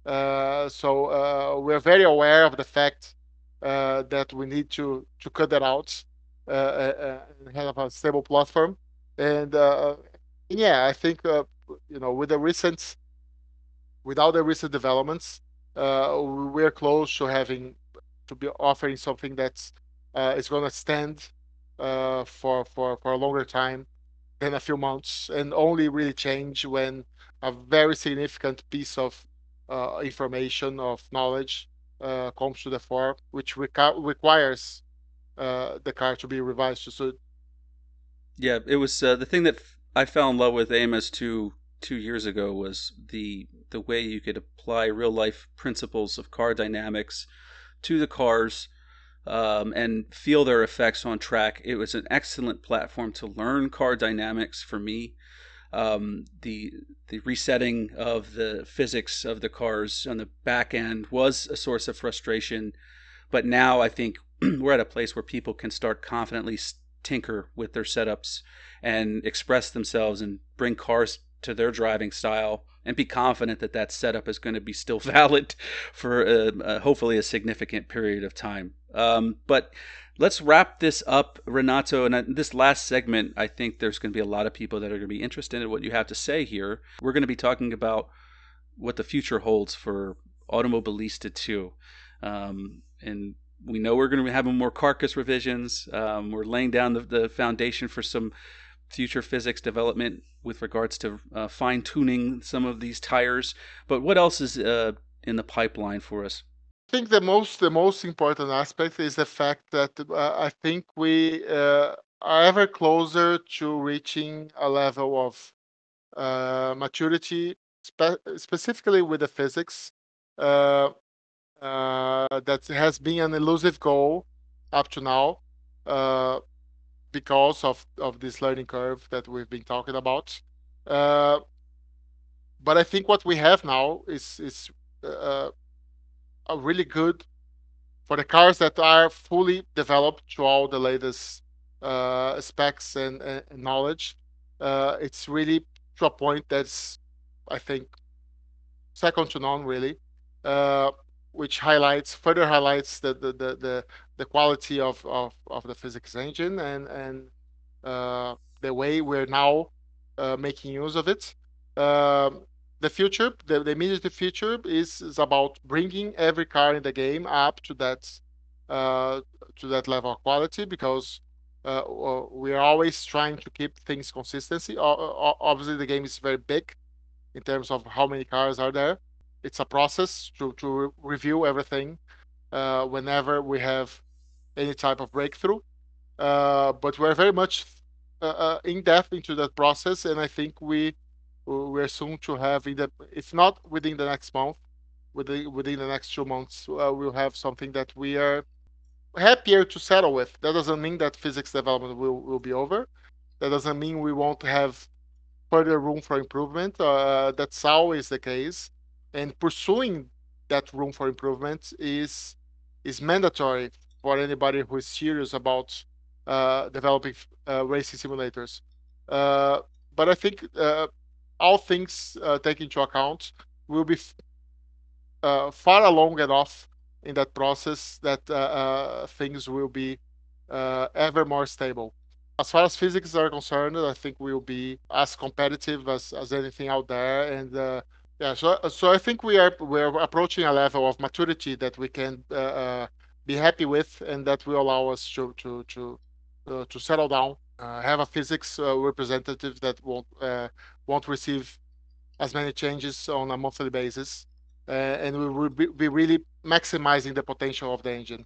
So we're very aware of the fact that we need to cut that out and have a stable platform. And yeah, I think with without the recent developments, we're close to having to be offering something that's is going to stand for a longer time than a few months, and only really change when a very significant piece of information of knowledge comes to the fore, which requires the car to be revised to suit. Yeah, it was the thing that I fell in love with Amos 2 years ago was the way you could apply real life principles of car dynamics to the cars, and feel their effects on track. It was an excellent platform to learn car dynamics for me. The resetting of the physics of the cars on the back end was a source of frustration, but now I think we're at a place where people can start confidently tinker with their setups and express themselves and bring cars to their driving style and be confident that that setup is going to be still valid for hopefully a significant period of time. But let's wrap this up, Renato. And this last segment, I think there's going to be a lot of people that are going to be interested in what you have to say here. We're going to be talking about what the future holds for Automobilista 2. And we know we're going to be having more carcass revisions. We're laying down the foundation for some future physics development with regards to fine tuning some of these tires. But what else is in the pipeline for us? I think the most important aspect is the fact that I think we are ever closer to reaching a level of maturity, specifically with the physics, uh, that has been an elusive goal up to now, uh, because of this learning curve that we've been talking about. Uh, but I think what we have now is uh, a really good for the cars that are fully developed to all the latest specs and knowledge. It's really to a point that's, I think, second to none, really, uh, which further highlights the quality of the physics engine and the way we're now making use of it. Um, the future, the immediate future is about bringing every car in the game up uh, to that level of quality, because we are always trying to keep things consistency. Obviously, the game is very big in terms of how many cars are there. It's a process to review everything whenever we have any type of breakthrough. But we're very much in depth into that process, and I think we're soon to have, if not within the next month, within the next 2 months, we'll have something that we are happier to settle with. That doesn't mean that physics development will be over. That doesn't mean we won't have further room for improvement. That's always the case, and pursuing that room for improvement is mandatory for anybody who is serious about developing racing simulators. But I think all things taken into account will be far along enough in that process that things will be ever more stable. As far as physics are concerned, I think we'll be as competitive as anything out there. And yeah, so I think we're approaching a level of maturity that we can be happy with, and that will allow us to settle down, have a physics representative that won't receive as many changes on a monthly basis, and we will be really maximizing the potential of the engine.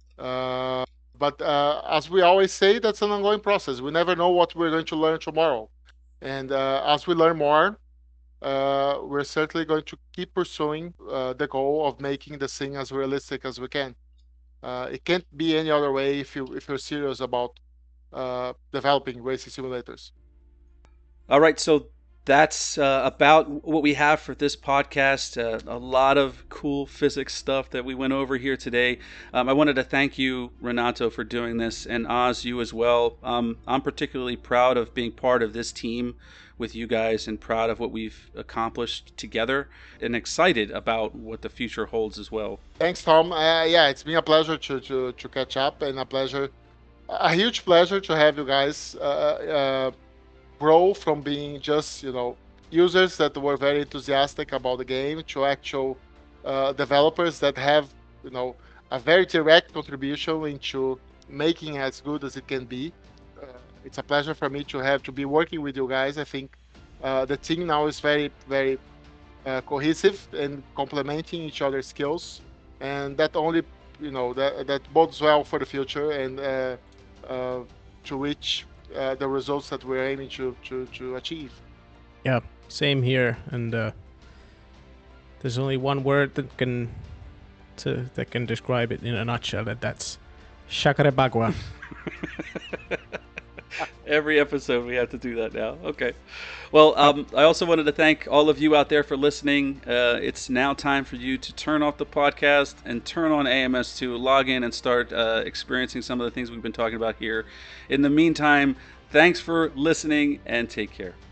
But as we always say, that's an ongoing process. We never know what we're going to learn tomorrow. And as we learn more, we're certainly going to keep pursuing the goal of making the thing as realistic as we can. It can't be any other way if you're serious about developing racing simulators. All right, so that's about what we have for this podcast. A lot of cool physics stuff that we went over here today. I wanted to thank you, Renato, for doing this, and Oz, you as well. I'm particularly proud of being part of this team with you guys, and proud of what we've accomplished together, and excited about what the future holds as well. Thanks, Tom. Yeah, it's been a pleasure to catch up, and a huge pleasure to have you guys grow from being just users that were very enthusiastic about the game to actual developers that have a very direct contribution into making as good as it can be. It's a pleasure for me to be working with you guys. I think the team now is very very cohesive and complementing each other's skills, and that only that bodes well for the future, and to reach the results that we're aiming to achieve. Yeah, same here. And there's only one word that can describe it in a nutshell, and that's Shakarebagua. Every episode we have to do that now. Okay. Well, I also wanted to thank all of you out there for listening. It's now time for you to turn off the podcast and turn on AMS2, log in, and start experiencing some of the things we've been talking about here. In the meantime, thanks for listening, and take care.